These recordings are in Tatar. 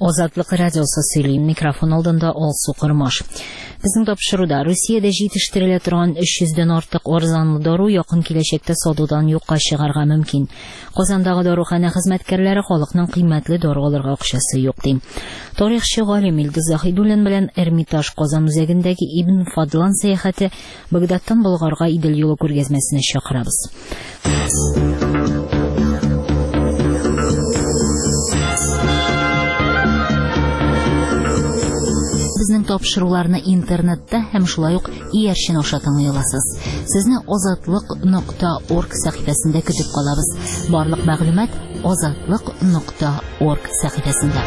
Азатлык радиосы сөйлейм, микрофон алдында Алсу Кырмаш. Безнең тапшыруда Русиядә җитештерелә торган 300дән артык арзанлы дару якын киләчәктә сатудан юкка чыгарга мөмкин. Казандагы дарухана хезмәткәрләре халыкның кыйммәтле дару алырга акчасы юк ди. Тарихчы галим Илдус Заһидуллин белән Эрмитаж Казан үзәгендәге Ибн Фадлан сәяхәте Багдадтан Болгарга Идел юлы күргәзмәсенә чакырабыз. Безнең тапшыруларны интернетта һәм шулай ук иярчен аша тыңлый аласыз. Сезне azatlык.org сәхифәсендә көтеп калабыз. Барлык мәгълүмат azatlык.org сәхифәсендә.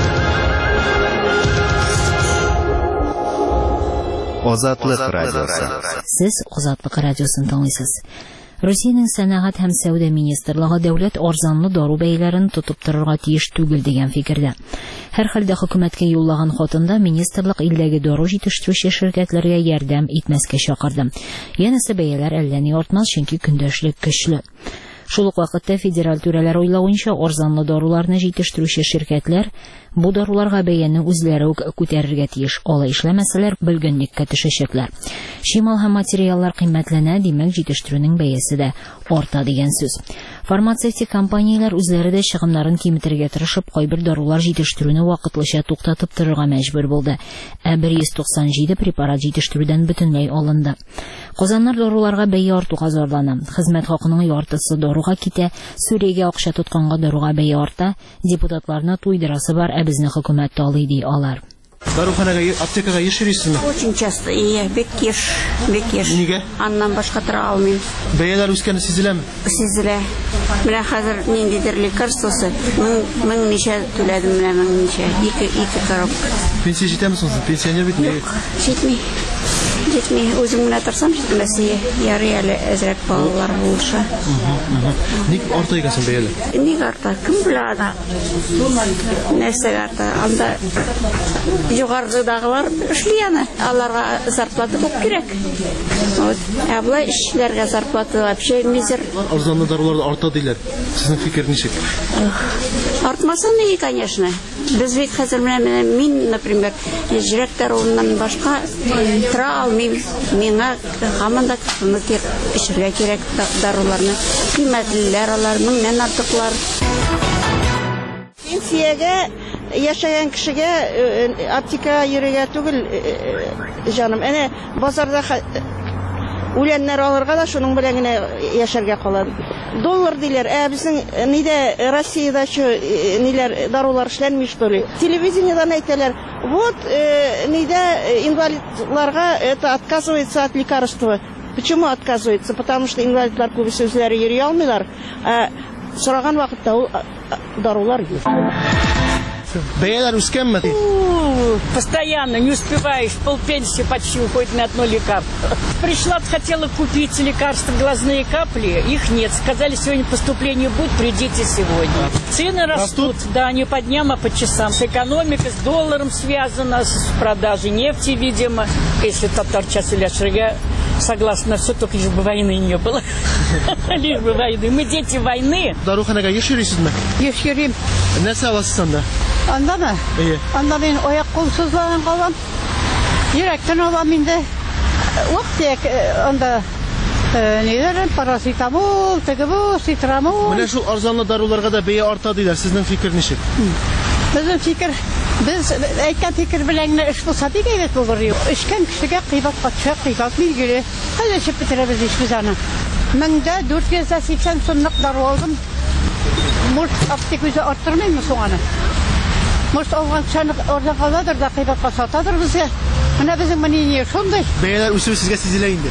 Азатлык радиосы. Сез Азатлык радиосын тыңлыйсыз. Русиянең сәнәгать һәм сәүдә министрлыгы дәүләт арзанлы дару бәяләрен тотып торырга тиеш түгел дигән фикердә. Һәр хәлдә хөкүмәткә юллаган хатында министрлык илдәге дару җитештерүче ширкәтләргә ярдәм итмәскә чакырды. Янәсе бәяләр әллә ни артмас, чөнки көндәшлек көчле. Шул ук вакытта федераль түрәләр уйлавынча арзанлы даруларны җитештерүче ширкәтләр бу даруларга бәяне үзләре үк күтәрергә тиеш. Алай эшләмәсәләр белгенлеккә төшәчәкләр. Шимал һәм материаллар кыйммәтләнә, димәк җитештерүнең бәясе дә арта дигән сүз. Фармацевтик компанияләр үзләре дә чыгымнарын киметергә тырышып, кайбер дарулар җитештерүне вакытлыча туктатып торырга мәҗбүр булды. 197 препарат җитештерүдән бөтенләй алынды. Казаннар даруларга бәя артуга зарлана. Хезмәт хакының яртысы даруга китә, Сүриягә акча тотканга даруга бәя арта. Депутатларны туйдырасы бар, ә безне хөкүмәт талый ди алар. Даруханага, аптекага еш йөрисезме? Очень часто, бик еш. Нигә? Аннан башка тора алмыйм. Бәяләр үскәне сизеләме? Сизелә. Менә хәзер ниндидер лекарствосы, мең ничә түләдем, менә мең ничә. Ике коробка. Пенсия җитәме соң? Пенсионер бит. Җитми. Үзем менә торсам җитмәсе, ярый әле әзрәк балалар булыша. Ник арта икән соң бәяләр? Ник арта? Кем белә аны? Нәрсәгә арта? Анда югарыдагылар эшли аны. Аларга зарплата күп кирәк. Вот. Ә булай эшчеләргә зарплата вообще мизер. Арзанлы дарулар арта диләр. Сезнең фикер ничек? Артмаса ни, конечно. Без бит хәзер менә мин, например, җирәк даруыннан башка тора алмыйм. Миңа һаман да эшергә кирәк даруларны. Кыйммәтлеләр алар, меңнән артыклар. Пенсиягә яшәгән кешегә аптека йөрергә түгел, җаным. Әнә базарда үләннәр алырга да шуның белән генә яшәргә кала. Доллар диләр, безнең нидә Россиядә ниләр дарулар эшләнми, что ли? Телевидениедан әйтәләр, вот нидә инвалидларга это отказывается от лекарства. Почему отказывается? Потому что инвалидлар күбесе үзләре йөри алмыйлар. Сораган вакытта ул дарулар юк. Бәяләр үскәнме? Постоянно не успеваешь, полпенсии почти уходит на одно лекарство. Пришла, хотела купить лекарства, глазные капли, их нет. Сказали, сегодня поступление будет, придите сегодня. Цены растут, да, не по дням, а по часам. С экономикой, с долларом связано, с продажей нефти, видимо. Если татарчас или ашрага, согласна, все, только лишь бы войны не было. Лишь бы войны. Мы дети войны. Даруханага еш йөрисезме? Еш йөрим. Нәрсә аласыз анда? Андамы? Анда мен аяк кул сызланып калам. Йөрәктән алам инде. Вакыт анда ниләр параситамол, тегебу, ситрамол. Менә шул арзанлы даруларга да бәя арта диләр. Сезнең фикер ничек? Безнең фикер, без әйткән фикер белән эш булса бик әйбәт булыр. Эшкән кешегә кыйбатка төшә, кыйбат билгеле. Хәзер чыгып бетерәбез иш аны. 1480 сумлык дару алдым. Мурт аптекада арттырмыймы соң аны? Мурт алган кешене ордан каладыр да кыйбатка сатадыр безгә. Менә безнең мнение шундый. Бәяләр үсү сезгә сизелә инде.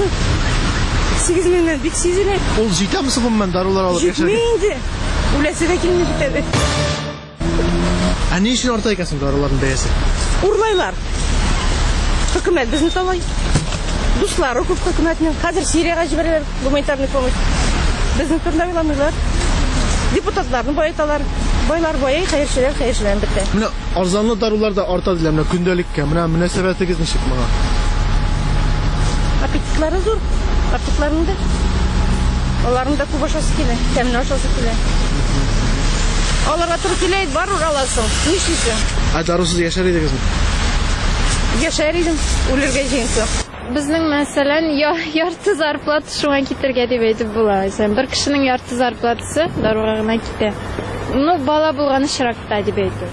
8000 бик сизелә. Ул җитәме соң гомумән дарулар алып яшәргә? Җитми инде. Үләсе дә килми бит. Ә ни өчен арта икән соң даруларның бәясе? Урлайлар. Хөкүмәт безне талай. Дуслары күп хөкүмәтнең. Хәзер Сириягә җибәрәләр гуманитарный помощь. Безнең турында уйламыйлар. Депутатларны байталар. Байлар бай, хәерчеләр бетә. Менә арзанлы дарулар да арта диләр, менә көндәлеккә. Менә мөнәсәбәтегез ничек моңа? Аппетитлары зур. Аппетитларында. Аларның да күп ашасы килә, тәмле ашасы килә. Аларга туры киләйт, бар ураласың. Нишлисең? Дарусыз яшәр идегезме? Яшәр идем, үләргә җыенсың. Безнең мәсәлән, ярты зарплата шуңа китергә дип әйтеп була. Бер кешенең ярты зарплатасы даруга гына китә. Ну, бала булган очракта дип әйтәм.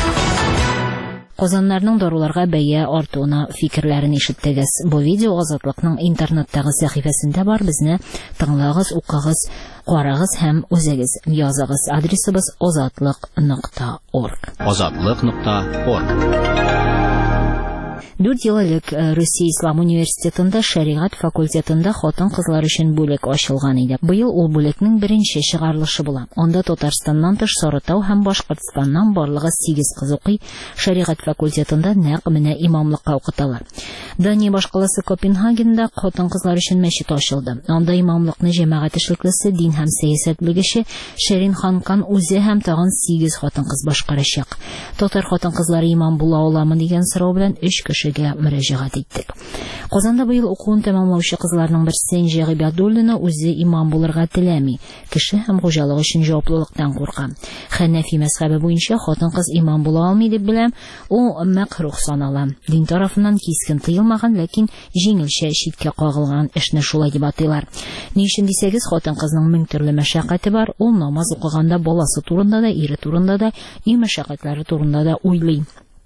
Казаннарның даруларга бәя артуына фикерләрен ишеттегез. Бу видео Азатлыкның интернеттагы сәхифәсендә бар. Безне тыңлагыз, укыгыз, карагыз һәм үзегез языгыз. Адресыбыз ozatlyk.org. Ozatlyk.org. 4 ел элек Россия Ислам университетында шәригать факультетында хатын-кызлар өчен бүлек ачылган иде. Быел ул бүлекнең беренче чыгарылышы була. Анда Татарстаннан тыш Сарытау һәм Башкортстаннан барлыгы 8 кыз укый. Шәригать факультетында нәкъ менә имамлыкка укыталар. Дания башкаласы Копенгагенда хатын-кызлар өчен мәчет ачылды. Анда имамлыкны җәмәгать эшлеклесе, дин һәм сәясәт белгече Шәрин Ханкан үзе һәм тагын 8 хатын-кыз башкарачак. Татар хатын-кызлары имам була аламы дигән сорау белән 3 кешегә мөрәҗәгать иттек. Казанда быел укуын тәмамлаучы кызларның берсе Энҗе Гыйбадуллина үзе имам булырга теләми. Кеше һәм хуҗалык өчен җаваплылыктан курка. Хәнәфи мәзһәбе буенча хатын-кыз имам була алмый дип беләм, ул мәкрух санала. Дин тарафыннан кискен тыелмаган, ләкин җиңелчә читкә кагылган эшне шулай дип атыйлар. Ни өчен дисәгез, хатын-кызның 1000 төрле мәшәкате бар. Ул намаз укыганда баласы турында да, ире турында да, и мәшәкатьләре турында да уйлый.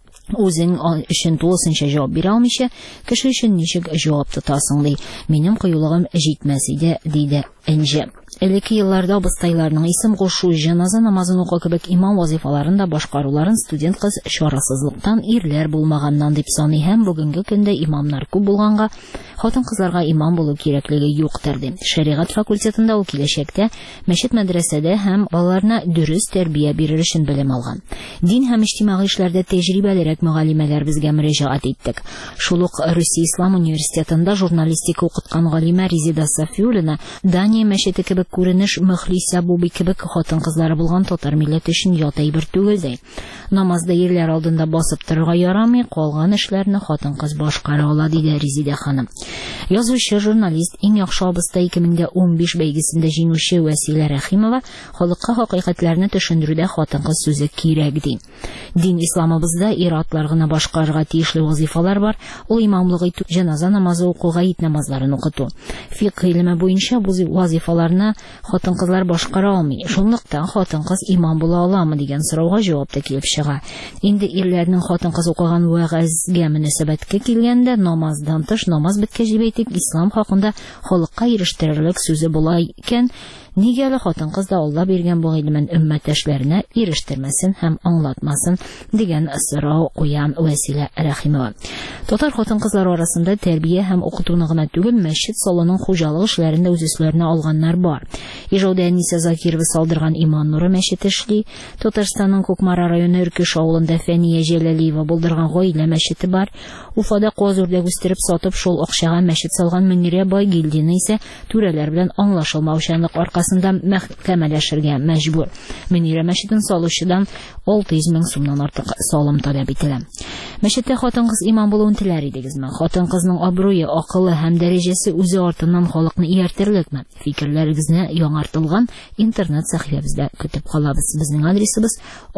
Үзең өчен тулысынча җавап бирә алмыйча, кеше өчен ничек җавап тотасың ди. Минем кыюлыгым җитмәс иде, диде Энҗе. Элекке елларда абыстайларның исем кушу, җаназа намазын укы кебек имам вазифаларын да башкаруларын студент кыз чарасызлыктан, ирләр булмаганнан дип саный һәм бүгенге көндә имамнар күп булганга, хатын-кызларга имам булу кирәклеге юктыр ди. Шәригать факультетында ул киләчәктә мәчет мәдрәсәдә һәм балаларына дөрес тәрбия бирер өчен белем алган. Дин һәм иҗтимагый эшләрдә тәҗрибәлерәк мөгаллимәләр безгә мөрәҗәгать иттек. Шул ук Россия Ислам университетында журналистика укыткан галимә Резида Сафиуллина Дания мәчете кебек күренеш Мөхлисә Буби кебек хатын-кызлары булган татар милләте өчен ят әйбер түгел ди. Намазда ирләр алдында басып торырга ярамый, калган эшләрне хатын-кыз башкара ала, диде Резида ханым. Язучы, журналист, иң яхшы абыстай 2015 бәйгесендә җиңүче Вәсилә Рәхимова халыкка хакыйкатьләрне төшендерүдә хатын-кыз сүзе кирәк ди. Дин исламыбызда ир-атлар гына башкарырга тиешле вазифалар бар. Ул имамлык итү, җаназа намазы укуга, ит намазларын укыту. Фикъ гыйлеме буенча бу вазифаларны хатын-кызлар башкара алмый. Шунлыктан хатын-кыз имам була аламы дигән сорауга җавап та килеп чыга. Инде ирләрнең хатын-кыз укыган вәгазьгә мөнәсәбәткә килгәндә, намаздан тыш намаз беткәч әйтик, ислам хакында халыкка ирештерерлек сүзе була икән, нигә әле хатын-кыз да Алла биргән бу гыйлемен өммәттәшләренә ирештермәсен һәм аңлатмасын дигән сорау куян Вәсилә Рәхимова. Татар хатын-кызлар арасында тәрбия һәм укытуны гына түгел, мәчет салуның хуҗалык эшләрен дә үз өсләренә алганнар бар. Ижауда Әниса Закирова салдырган Иман нуры мәчете эшли, Татарстанның Кукмара районы Өркеш авылында Фәния Җәләлиева булдырган гаилә мәчете бар. Уфада каз-үрдәк үстереп сатып, шул акчага мәчет салган Мөнирә Байгилдина исә түрәләр белән аңлашылмаучанлык аркасында мәхкәмәләшергә мәҗбүр. Мөнирә мәчетен салучыдан 600 мең сумнан артык салым таләп ителә. Мәчеттә хатын-кыз имам булуын теләр идегезме? Хатын-кызның абруе, акылы һәм дәрәҗәсе үзе артыннан халыкны ияртерлекме? Фикерләрегезне яңартылган интернет сәхифәбездә көтеп калабыз. Безнең адресыбыз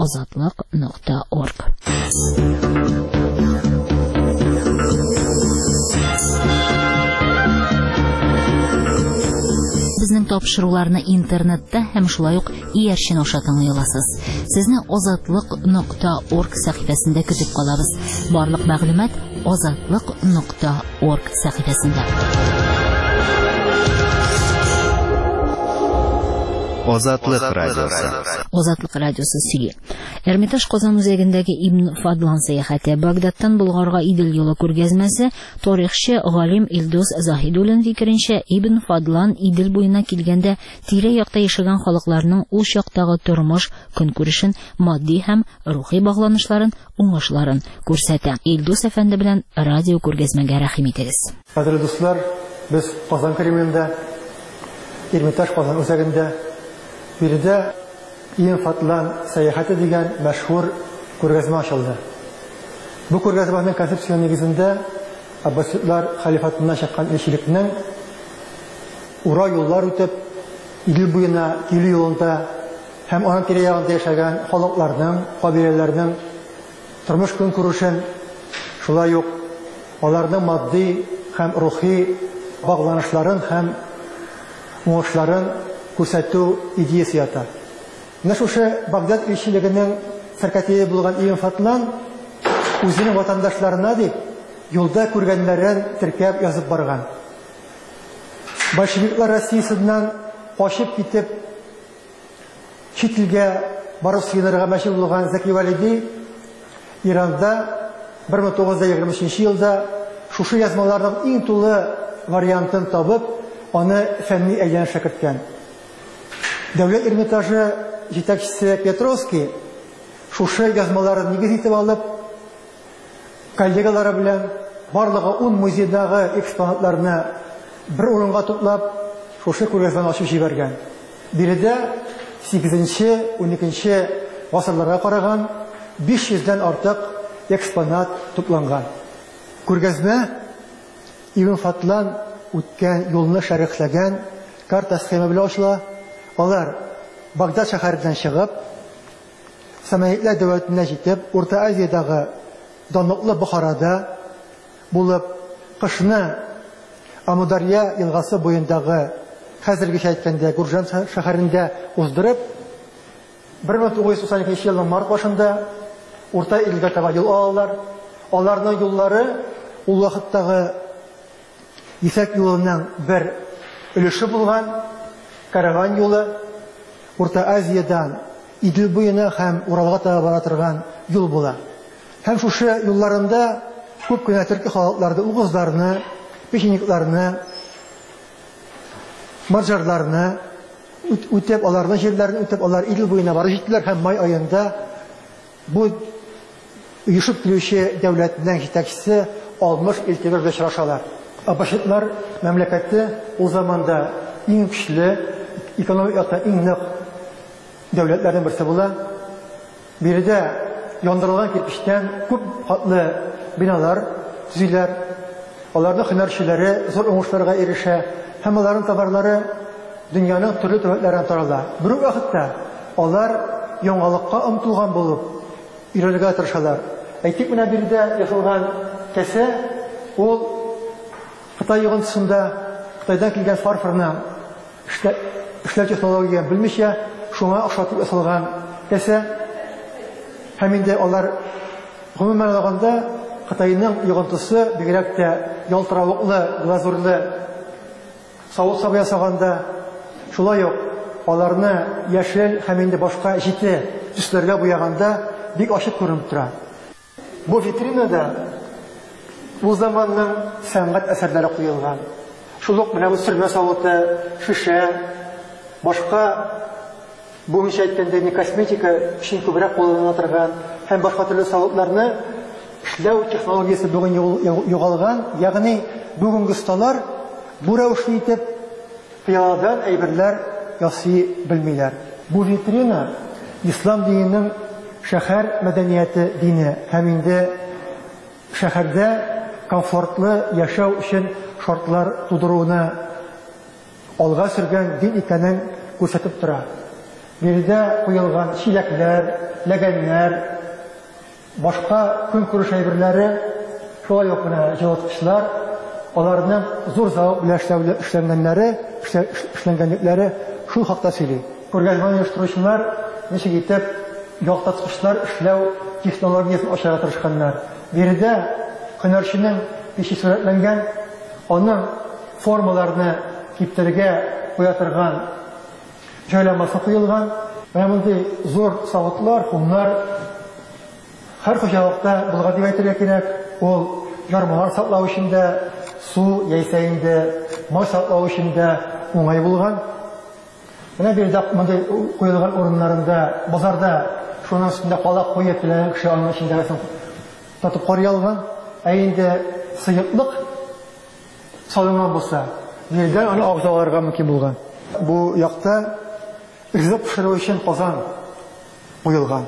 ozatlyk.org. Безнең тапшыруларны интернетта һәм шулай ук иярчен аша тыңлый аласыз. Сезне ozatlyk.org сәхифәсендә көтеп калабыз. Барлык мәгълүмат ozatlyk.org сәхифәсендә. Озатлык радиосы. Озатлык радиосы сөйли. Эрмитаж Казан үзәгендәге Ибн Фадлан сәяхәте, Багдадтан Болгарга Идел юлы күргәзмәсе, тарихчы галим Илдус Заһидуллин фикеренчә, Ибн Фадлан Идел буена килгәндә тирә-якта яшәгән халыкларның ул чактагы тормыш, көнкүрешен, матди һәм рухи багланышларын, уңышларын күрсәтә. Илдус әфәнде белән радио күргәзмәгә рәхим итегез. Кадерле дуслар, без Казан Кремлендә, Эрмитаж Казан үзәгендә Биредә Ибн Фадлан сәяхәте дигән мәшһүр күргәзмә ачылды. Бу күргәзмәнең концепция нигезендә Аббасидлар халифатыннан чыккан илчелекнең ура юллар үтеп, Идел буена килү юлында һәм аның тирә-ягында яшәгән халыкларның, кабиләләрнең тормыш көнкүрешен, шулай ук аларның матди һәм рухи багланышларын һәм уңышларын күрсәтү идеясе ята. Менә шушы Багдад илчелегенең сәркәтие булган Ибн Фатлан үзенең ватандашларына дип юлда күргәннәрен теркәп язып барган. Большевиклар Россиясыннан качып китеп чит илгә барып сыенырга мәҗбүр булган Зәки Валиди Иранда 1923 елда шушы язмаларның иң тулы вариантын табып, аны фәнни әйләнешә керткән. Дәүләт Эрмитажы җитәкчесе Петровский шушы язмаларын нигез итеп алып, коллегалары белән барлыгы 10 музейдагы экспонатларны бер урынга туплап, шушы күргәзмәне ачып җибәргән. Биредә 8-12 гасырларга караган 500-дән артык экспонат тупланган. Күргәзмә Ибн Фатлан үткән юлны шәрехләгән карта схема белән ачыла. Алар Багдад шәһәреннән чыгып, Самаидлар дәүләтенә җитеп, Урта Азиядагы данлыклы Бухарада булып, кышны Амударья елгасы буендагы хәзергечә әйткәндә Гуржан шәһәрендә уздырып, 1992 елның март башында Урта Илгә таба юл алалар. Аларның юллары ул вакыттагы Ефәк юлының бер өлеше булган караван юлы, Урта Азиядан Идел буена һәм Уралга таба бара торган юл була. Һәм шушы юлларында күп кенә төрки халыкларда угызларны, печеникларны, маджарларны үтеп, аларның җирләрен үтеп, алар Идел буена барып җиттеләр һәм май аенда бу оешып килүче дәүләтнең җитәкчесе Алмыш Илтибар белән очрашалар. Абашитлар мәмләкәте ул заманда иң көчле, экономик яктан иң нык дәүләтләрнең берсе була. Биредә яндырылган кирпечтән күп катлы биналар төзиләр. Аларның һөнәрчеләре зур уңышларга ирешә һәм аларның товарлары дөньяның төрле төбәкләренә тарала. Бер вакытта алар яңалыкка омтылган булып өйрәнергә тырышалар. Әйтик, менә биредә ясалган кәсә ул Кытай йогынтысында Кытайдан килгән фарфорны эшләү технологиясын белмичә, шуңа охшатып ясалган кәсә. Һәм инде алар гомумән алганда Кытайның йогынтысы бигрәк тә ялтыравыклы, глазурлы савыт-саба ясаганда, шулай ук аларны яшел һәм инде башка җите төсләргә буяганда бик ачык күренеп тора. Бу витринада ул заманның сәнгать әсәрләре куелган. Шул ук менә бу сөрмә савыты, шишә, башка буенча әйткәндә косметика өчен күбрәк кулланыла торган һәм башка төрле савытларны эшләү технологиясе бүген югалган, ягъни бүгенге осталар бу рәвешле итеп пыяладан әйберләр ясый белмиләр. Бу витрина ислам диненең шәһәр мәдәнияте дине һәм инде шәһәрдә комфортлы яшәү өчен шартлар тудыруны алга сөргән дин икәнен күрсәтеп тора. Биредә куелган чиләкләр, ләгәннәр, башка көнкүреш әйберләре, шулай ук менә җылыткычлар, аларның зур завод белән эшләнгәнлекләре шул хакта сөйли. Күргәзмәне оештыручылар ничек итеп ялтыткычлар эшләү технологиясын ачарга тырышканнар. Биредә һөнәрченең ише сурәтләнгән, аның формаларны киптерергә куя торган җайланмасы куелган. Менә мондый зур савытлар, хумнар һәр хуҗалыкта булган дип әйтергә кирәк. Ул ярмалар саклау өчен дә, су яисә инде май саклау өчен дә уңай булган. Менә биредә мондый куелган урыннарында, базарда шуның өстендә калак куеп теләгән кеше аның өчен татып карый алган. Ә инде сыйыклык салынган булса, нидән аны агзаларга мөмкин булган. Бу якта ризык пешерү өчен казан куелган.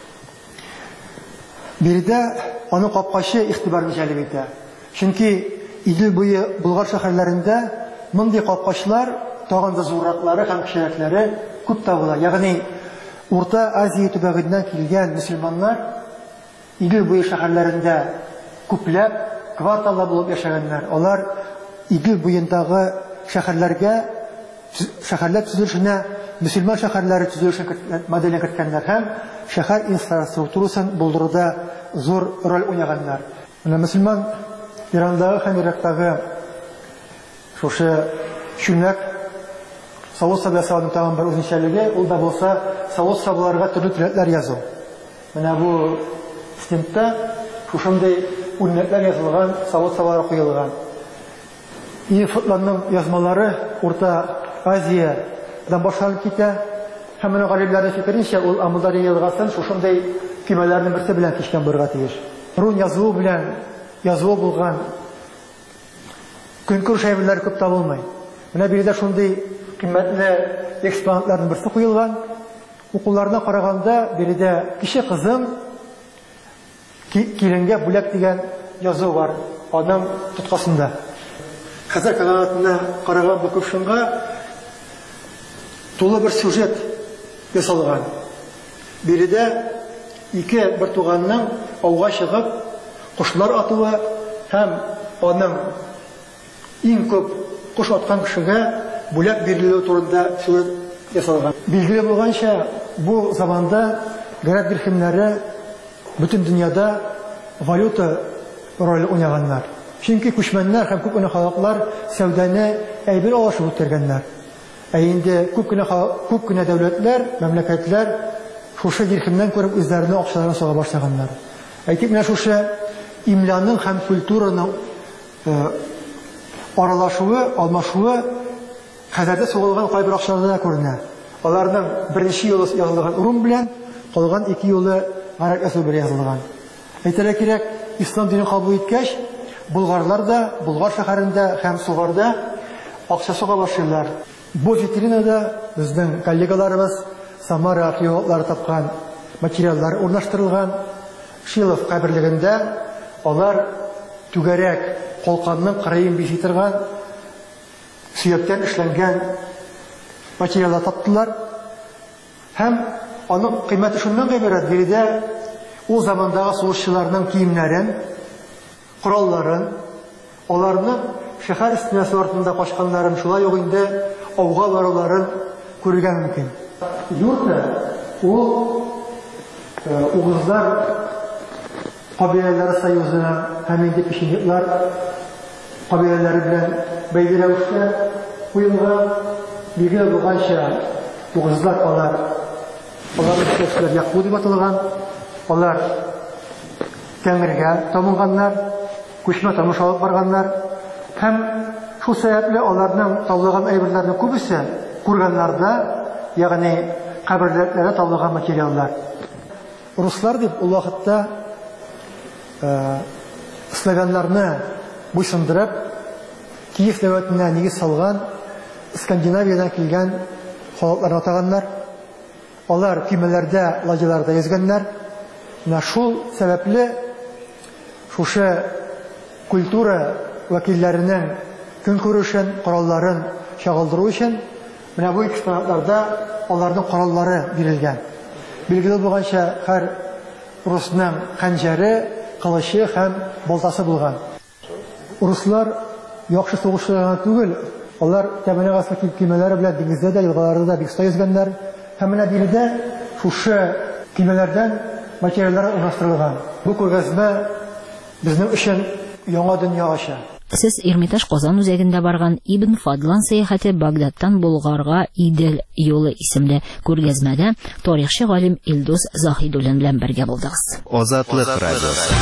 Биредә аның капкачы игътибарны җәлеп итә. Чөнки Идел буе Болгар шәһәрләрендә мондый капкачлар тагын да зурраклары һәм кечерәкләре күп табыла. Ягъни Урта Азия төбәгеннән килгән мөселманнар Идел буе шәһәрләрендә күпләп кварталлар булып яшәгәннәр. Алар Идел буендагы шәһәрләр төзелешенә мөселман шәһәрләре төзелешен моделен керткәннәр һәм шәһәр инфраструктурасын булдыруда зур роль уйнаганнар. Менә мөселман Ирандагы һәм Ирактагы шушы чүнәк Савыт сабасының тагын бер үзенчәлеге, ул да булса савыт сабаларга төрле төрлекләр язу. Менә бу стендта шушындай үрнәкләр язылган, савыт сабалары куелган. Фотларның язмалары Урта Азиядан башланып китә. Һәм менә галимнәрнең фикеренчә, ул Амударья елгасын шушындай көймәләрнең берсе белән кичкән булырга тиеш. Рун язуы белән язуы булган көнкүреш әйберләре күп табылмый. Менә биредә шундый кыйммәтле экспонатларның берсе куелган. Укуларына караганда биредә кеше кызым киленгә бүләк дигән язу бар аның тоткасында. Хәзер канатына караган бу кушынга тулы бер сюжет ясалган. Биредә ике бер туганның ауга чыгып кошлар атуы һәм аның иң күп кош аткан кешегә бүләк бирелү турында сюжет ясалган. Билгеле булганча, бу заманда гарәп дирхемнәре бөтен дөньяда валюта роль уйнаганнар. Чөнки күчмәннәр һәм күп кенә халыклар сәүдәне әйбер алышып үткәргәннәр. Ә инде күп кенә дәүләтләр, мәмләкәтләр шушы дирхемнән күреп үзләренең акчаларын сала башлаганнар. Әйтик, менә шушы имляның һәм культураның аралашуы, алмашуы хәзердә сугылган кайбер акчаларда күренә. Аларның беренче юлы язылган урын белән, калган ике юлы гарәп язу белән язылган. Әйтергә кирәк, ислам динен кабул иткәч, болгарлар да Болгар шәһәрендә һәм Сугарда акча суга башлыйлар. Бу витринада безнең коллегаларыбыз Самара археологлары тапкан материаллар урнаштырылган. Шилов каберлегендә алар түгәрәк калканның кырыен бишитергән сөяктән эшләнгән материаллар таптылар. Һәм аның кыйммәте шуннан гыйбарәт, биредә ул замандагы сугышчыларның киемнәрен, коралларын, аларның шәһәр стенасы артында качканнарын, шулай ук инде ауга баруларын күрергә мөмкин. Йорта ул угызлар кабиләләре союзына һәм инде печенеглар кабиләләре белән бәйле рәвештә куелган. Билгеле булганча, угызлар аларның кешеләр Якуб дип аталган. Алар Тәңрегә табынганнар, күчмә тормыш алып барганнар һәм шул сәбәпле аларның табылган әйберләрне күбесе күргәннәрдә, ягъни каберләрдә табылган материаллар. Руслар дип ул вакытта славяннарны буйсындырып, Киев дәүләтенә нигез салган Скандинавиядан килгән халыкларны атаганнар. Алар көймәләрдә, ладьяларда йөзгәннәр. Менә шул сәбәпле шушы культура вәкилләренең көнкүрешен, коралларын чагылдыру өчен менә бу экспонатларда аларның кораллары бирелгән. Билгеле булганча, һәр русның хәнҗәре, кылычы һәм балтасы булган. Руслар яхшы сугышчылар түгел, алар тәбәнәгә көймәләре белән диңгездә дә, елгаларда да бик оста йөзгәннәр. Һәм менә биредә шушы көймәләрдән материаллар урнаштырылган. Бу күргәзмә безнең өчен яңа дөнья ача. Сез Эрмитаж Казан үзәгендә барган Ибн Фадлан сәяхәте Багдадтан Болгарга Идел юлы исемле күргәзмәдә тарихчы галим Илдус Заһидуллин белән бергә булдыгыз. Азатлык радиосы.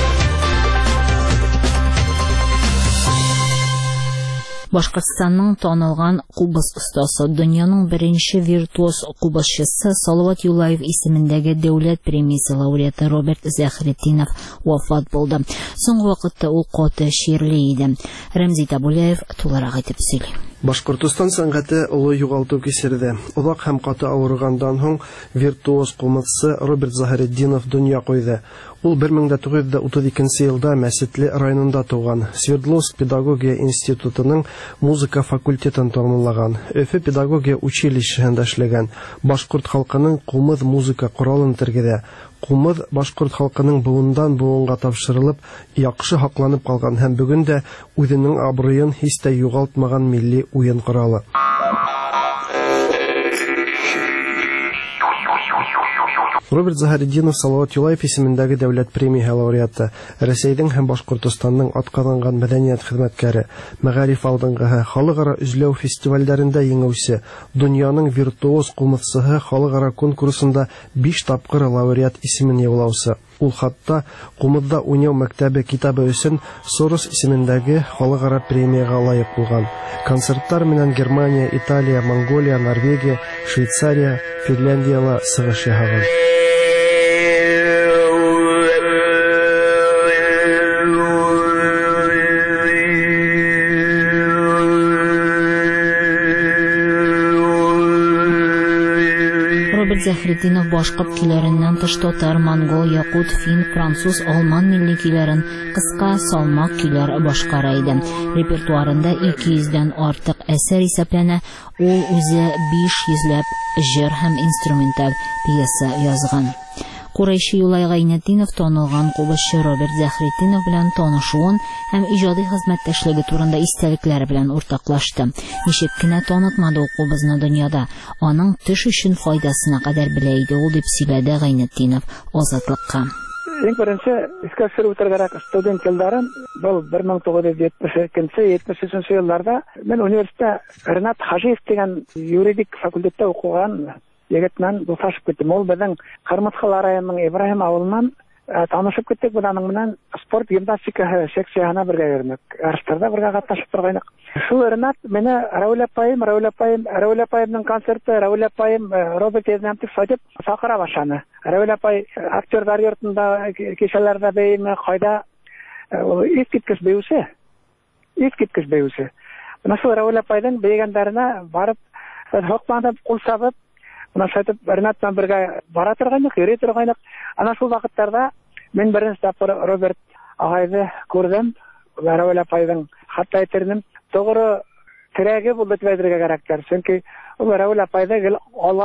Башкортстанның танылган кубыз остасы, дөньяның беренче виртуоз кубызчысы Салават Юлаев исемендәге дәүләт премиясе лауреаты Роберт Зәхретдинов вафат булды. Соңгы вакытта ул каты ширле иде. Рәмзи Табулаев тулырак итеп сөйли. Башкортстан сәнгате олы югалту кисерде. Озак һәм каты авыргандан һоң виртуоз кумытчы Роберт Захаретдинов дөнья куйды. Ул 1932 елда Мәсетле районында туган. Свердловск педагогия институтының музыка факультетын тәмамлаган. Өфе педагогия училищесында эшләгән. Башкорт халкының кумыт музыка коралын тергеде. Кумыт башкорт халкының буындан буынга тапшырылып, яхшы хакланып калган һәм бүген дә үзенең абруен һич тә югалтмаган милли уен коралы. Роберт Захаретдинов Салават Юлаев исемендәге дәүләт премия лауреаты, Рәсәйнең һәм Башкортстанның атказанган мәдәният хезмәткәре, мәгариф алдынгы, халыкара үзләү фестивальләрендә еңүче, дөньяның виртуоз кумытчысы халыкара конкурсында 5 тапкыр лауреат исемен яулаучы. Ул хатта Кумытта уйнау мәктәбе китабы өчен Сорос исемендәге халыкара премияга лаек булган. Концертлар менән Германия, Италия, Монголия, Норвегия, Швейцария, Финляндияла сыгыш яһаган. Захаретдинов башкорт көйләреннән тыш татар, монгол, якут, фин, француз, алман милли көйләрен, кыска, салмак көйләр башкара иде. Репертуарында 200дән артык әсәр исәпләнә. Ул үзе 500ләп җыр һәм инструменталь пьеса язган. Курайши Юлай Гайнетдинов танылган кубызчы Роберт Захаретдинов белән танышуын һәм иҗади хезмәттәшлеге турында истәлекләре белән уртаклашты. Ничек кенә танытмады ул кубызны дөньяда, аның төш өчен файдасына кадәр белә иде ул дип сөйләде Гайнетдинов Азатлыкка. Иң беренче искә төшереп үтәргәрәк студент елларын, бу 1972-73 елларда мен университетта Ренат Хажиев дигән юридик факультетта укыган егетнән дуслашып киттем. Ул безнең Кырмыскал районының Ибраһим авылыннан танышып киттек. Бу аның менән спорт гимнастика секциясына бергә йөрдек. Ярышларда бергә катнашып торгайнык. Шул Ренат менә Рәүлә апайның концерты, Рәүлә апайым Роберт Эзнәмтев сатып сакыра башлады. Рәүлә апай актерлар йортында кичәләрдә бәйме кайда искиткеч бәюсе. Менә шул Рәүлә апайның бәйгәннәренә барып хокманып кул сабып Нашайтып Ренаттан бергә бара торгайнык, йөри торгайнык. Ана шул вакытларда мен беренче тапкыр Роберт агайды күрдем. Рәүлә апайның хатта әйтернем, тогры терәге булды дип әйтергә кирәктер. Чөнки ул Рәүлә апайды гел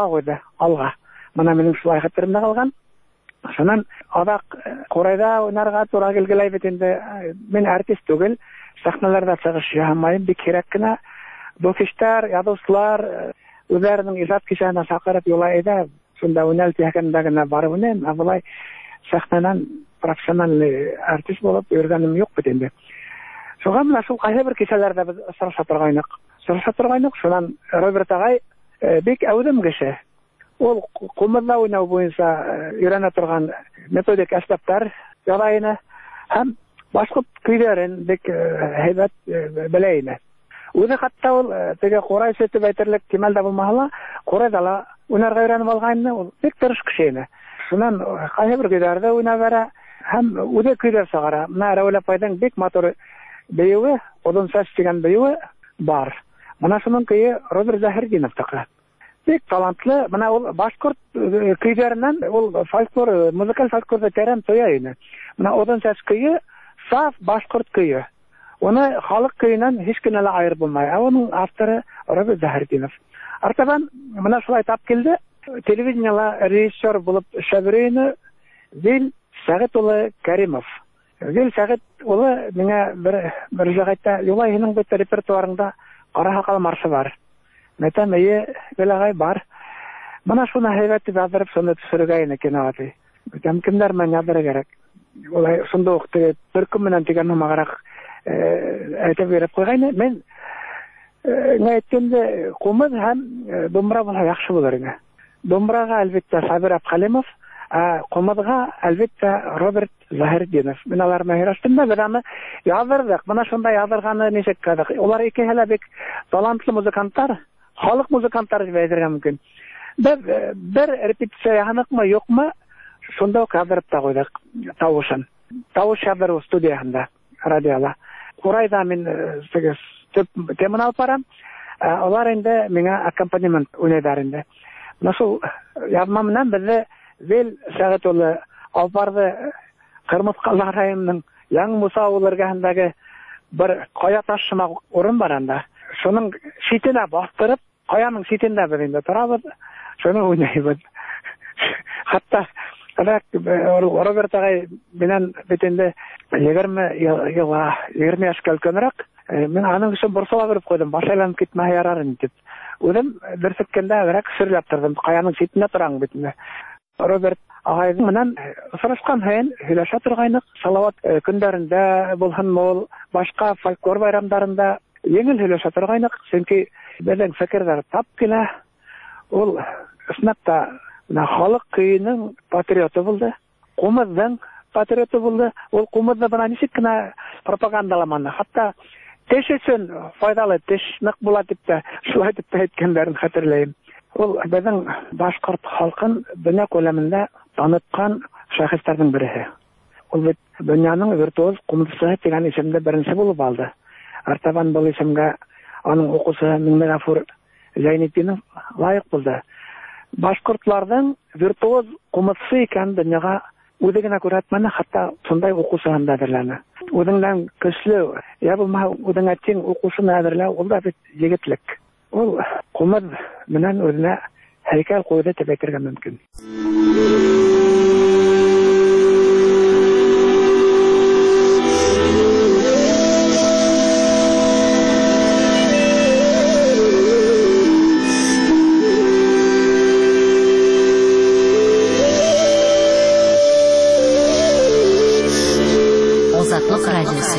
алга. Менә минем шулай хәтеремдә калган. Шуннан адак Курайда уйнарга туры килгәләй бит инде. Мен артист түгел, сахналарда чыгыш яһамаем, бик кирәк кенә. Бу киштәр, ядыслар үзләренең иҗат кичәсенә чакырып Юлайда, шунда уйналты хакында гына барып уйнайм, абылай сахнадан профессиональ артист булып йөргәнем юк бит инде. Шуңа менә шул кайсы бер кичәләрдә без сораша торгайнык. Шуннан Роберт агай бик әүдем кеше. Ул Кумытта уйнау буенча өйрәнә торган методик әсбаптар ялайны һәм башка көйләрен бик һәйбәт белә иде. Үзе хатта ул теге Курай сөтеп әйтерлек кимәл дә булмаһа, Курайда уйнарга өйрәнеп алганны, ул бик тырыш кеше иде. Шуннан кайсы бер көйләрдә уйнап бара һәм үзе көйләр сагара. Менә Рәүлә апайның бик матур бәюе, одан сәс дигән бәюе бар. Менә шуның көе Роберт Захаретдиновтыкы. Бик талантлы. Менә ул башкорт көйләреннән, ул фольклор, музыкаль фольклорда тәрән тоя иде. Менә одан сәс көе саф башкорт көе. Оны халык көйеннән һич кенә лә аерып булмай. Аның авторы Роберт Захаретдинов. Артабан менә шулай тап килде. Телевидениела режиссер булып эшләберәйне Зил Сәгыт улы Кәримов. Зил Сәгыт улы миңа бер җәһәттә Юлайның бит репертуарында Кара Хакал маршы бар. Мәтәмәе беләгай бар. Менә шуны һәйбәт дип язып, шуны төшерергә ине киноаты. Кемдер мен язырга кирәк. Улай шунда ук бер кем менән дигән магарак әйтеп биреп куйган. Мен әйткәндә Кумыт һәм Думбра булса яхшы булыр иде. Думбрага әлбәттә Сабир Абкалимов, Кумытга әлбәттә Роберт Захаретдинов. Мен алар мәһираштымда берәме язырдык. Менә шунда язырганы ничек кадак. Улар икеһе бик талантлы музыкантлар, халык музыкантлары дип әйтергә мөмкин. Бер репетиция яһаныкмы, юкмы, шунда кадрлап та куйдык тавышын. Тавыш ябыр студиясында, радиода. Курайда мен төп теманы алып барам. Алар инде миңа аккомпанемент уйнайдар инде. Насыл язма менән безне Вел Сәгать улы алып барды Кырмыскалар районының Яң Муса авыл эргәһендәге бер кая таш шымак урын бар анда. Шуның шитенә бастырып, каяның шитендә без инде торабыз. Шуны уйнайбыз. Хатта Роберт агай менән битендә 20 яшькә өлкәнрәк. Мен аның өчен борсала биреп куйдым, башайланып китмә ярар инде дип. Үзем берсеккәндә бирәк сөрләп тордым, каяның шитендә торам битендә. Роберт агай менән сорашкан һәйен һөйләшә торгайнык, салават көндәрендә булһын мол, башка фольклор байрамнарында еңел һөйләшә торгайнык, чөнки безнең фикерләр тап килә. Ул снапта халык көйенең патриоты булды, кумызның патриоты булды. Ул кумызны бана ничек кенә пропагандаламаны. Хатта теш өчен файдалы теш нык була дип тә, шулай дип әйткәннәрен хәтерләйм. Ул безнең башкорт халкын дөнья күләмендә таныткан шәхесләрнең берсе. Ул бит дөньяның виртуоз кумчысы дигән исемдә беренче булып алды. Артабан бу исемгә аның укучысы Миңнегафур Зәйнетдинов лаек булды. Башкортларның виртуоз кумчысы икән дөньяга үзе генә күрсәтмәне, хатта шундай укучыдан да әзерләнә. Үзеңнән көчле, я булма үзеңә тең укучыны әзерләү, ул да бит егетлек. Ул кумыз менән үзенә һәйкәл куйды дип әйтергә мөмкин. Азатлык радиосы.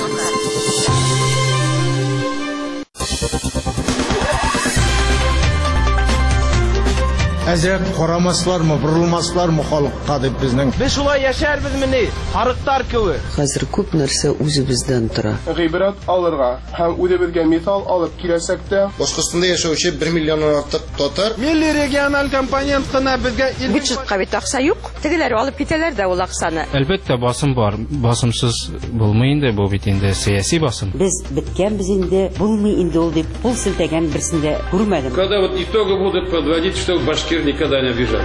Әзрәк карамаслармы, бурылмаслармы халыкка дип безнең. Без шулай яшәрбез мени, арыктар кеби. Хәзер күп нәрсә үзебездән тора. Гыйбрат алырга һәм үзебезгә мисал алып киләсәк тә, Башкортстанда яшәүче 1 миллионнан артык татар. Милли региональ компонент кына безгә Бюджетка бит акча юк. Тегеләр алып китәләр дә ул акчаны. Әлбәттә басым бар. Басымсыз булмый инде бу бит инде сиясәт басым. Без биткәнбез инде, булмый инде ул дип кул селтәгән берсендә күрмәдем. Когда вот итоги будут подводить, что башкир никогда не обижали.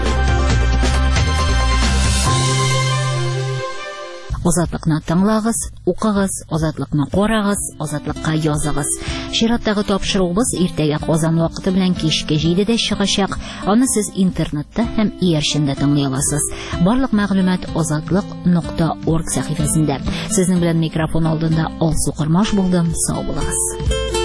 Азатлыкны тыңлагыз, укыгыз, азатлыкны карагыз, азатлыкка языгыз. Чираттагы тапшыруыбыз иртәгә Казан вакыты белән кичке 7дә чыгачак. Аны сез интернетта һәм иярчендә тыңлый аласыз. Барлык мәгълүмат azatlyk.org сәхифәсендә. Сезнең белән микрофон алдында Алсу Кырмаш булдым. Сау булыгыз.